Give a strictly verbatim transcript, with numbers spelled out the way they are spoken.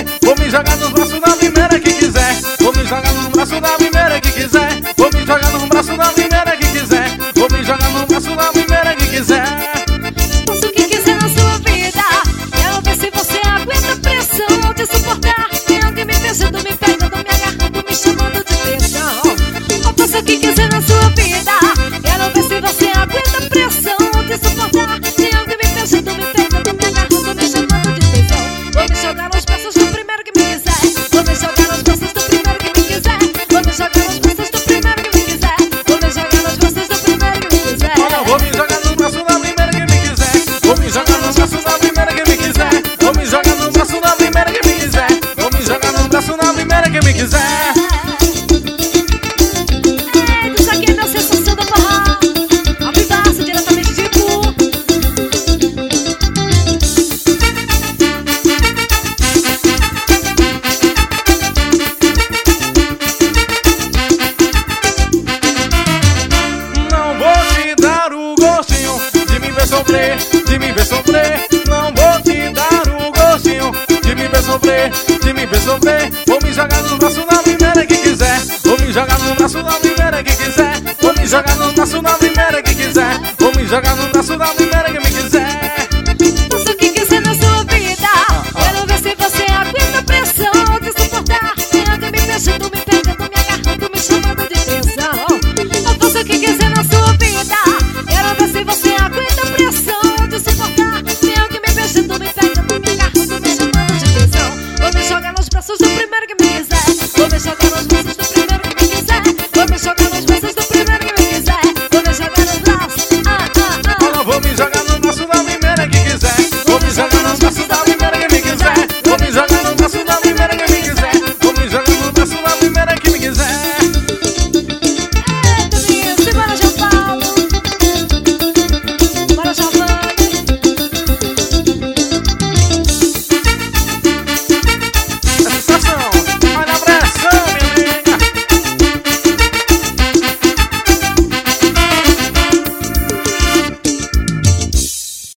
quiser. Vou me jogar nos braços da primeira que quiser. Vou me jogar nos braços da primeira que quiser. Vou me jogar nos braços da primeira que quiser. Vou me jogar nos braços da primeira que quiser. Faça o que quiser na sua vida. Quero ver se você aguenta a pressão de suportar. Tem alguém me beijando, me pegando, me agarrando, me chamando de beijão. Faça o que quiser na sua vida. Quero ver se você aguenta a pressão de suportar. Tem alguém me beijando, me pegando, me agarrando, me chamando de beijão. Vou me jogar nos braços do primeiro que me quiser. Vou me jogar nos braços do primeiro que me quiser. Vou me jogar nos braços do primeiro que me quiser. Vou me jogar nos braços do primeiro que me quiser. Olha, vou me jogar nos braços da primeira que me quiser. Vou me jogar nos braços da primeira que me quiser. Vou me jogar nos braços da primeira que me quiser. Vou me jogar nos braços da primeira que me quiser. Isso aqui é da sensação do forró. Ao vivaço, diretamente de Ipu. Não vou te dar o gostinho de me ver sofrer, de me ver sofrer. Não vou te dar o gostinho de me ver sofrer, de me ver sofrer. Vou me jogar nos braços da primeira que quiser. Vou me jogar nos braços da primeira que quiser. Vou me jogar nos braços da primeira que quiser. Vou me jogar nos braços da primeira que me quiser.